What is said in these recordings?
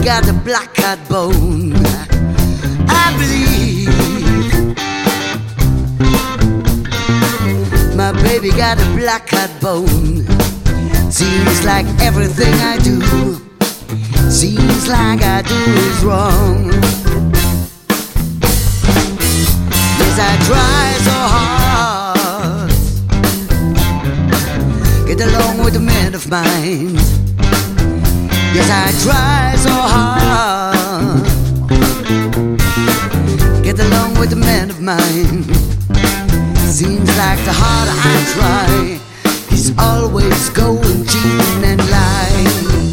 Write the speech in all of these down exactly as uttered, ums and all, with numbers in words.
got a black cat bone. I believe my baby got a black cat bone. Seems like everything I do, seems like I do is wrong. Yes, I try so hard, get along with a man of mine. Yes, I try so hard, get along with a man of mine. Seems like the harder I try, he's always going, cheating and lying.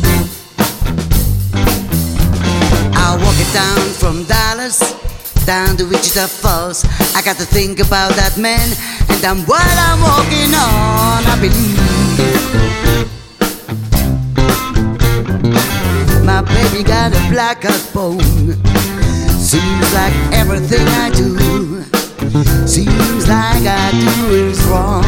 I walk it down from Dallas down to Wichita Falls. I got to think about that man, and I'm while I'm walking on, I believe my baby got a black cat bone. Seems like everything I do, seems like I do is wrong.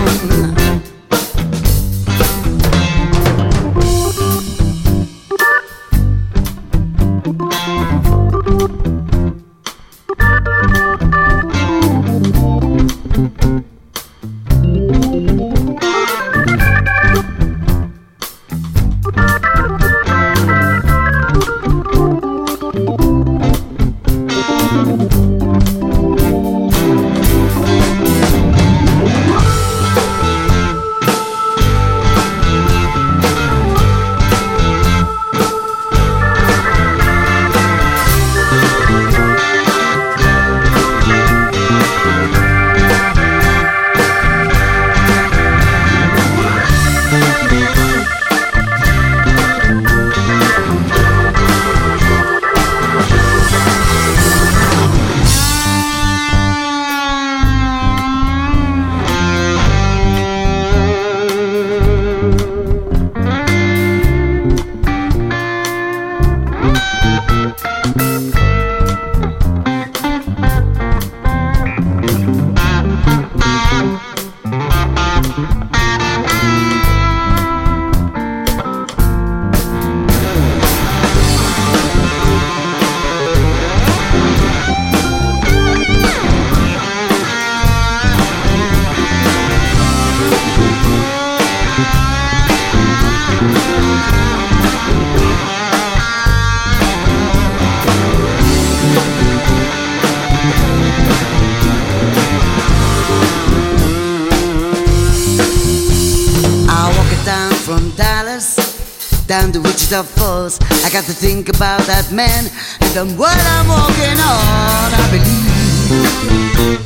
From Dallas down to Wichita Falls, I got to think about that man, and then while I'm walking on, I believe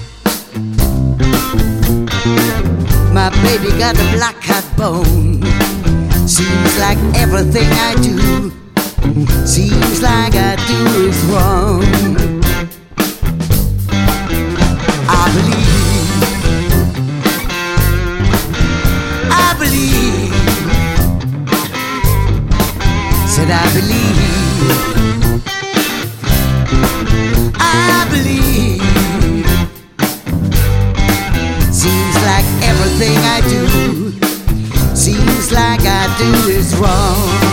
my baby got a black cat bone. Seems like everything I do, seems like I do is wrong. I believe, I believe, said I believe, I believe. Seems like everything I do, seems like I do is wrong.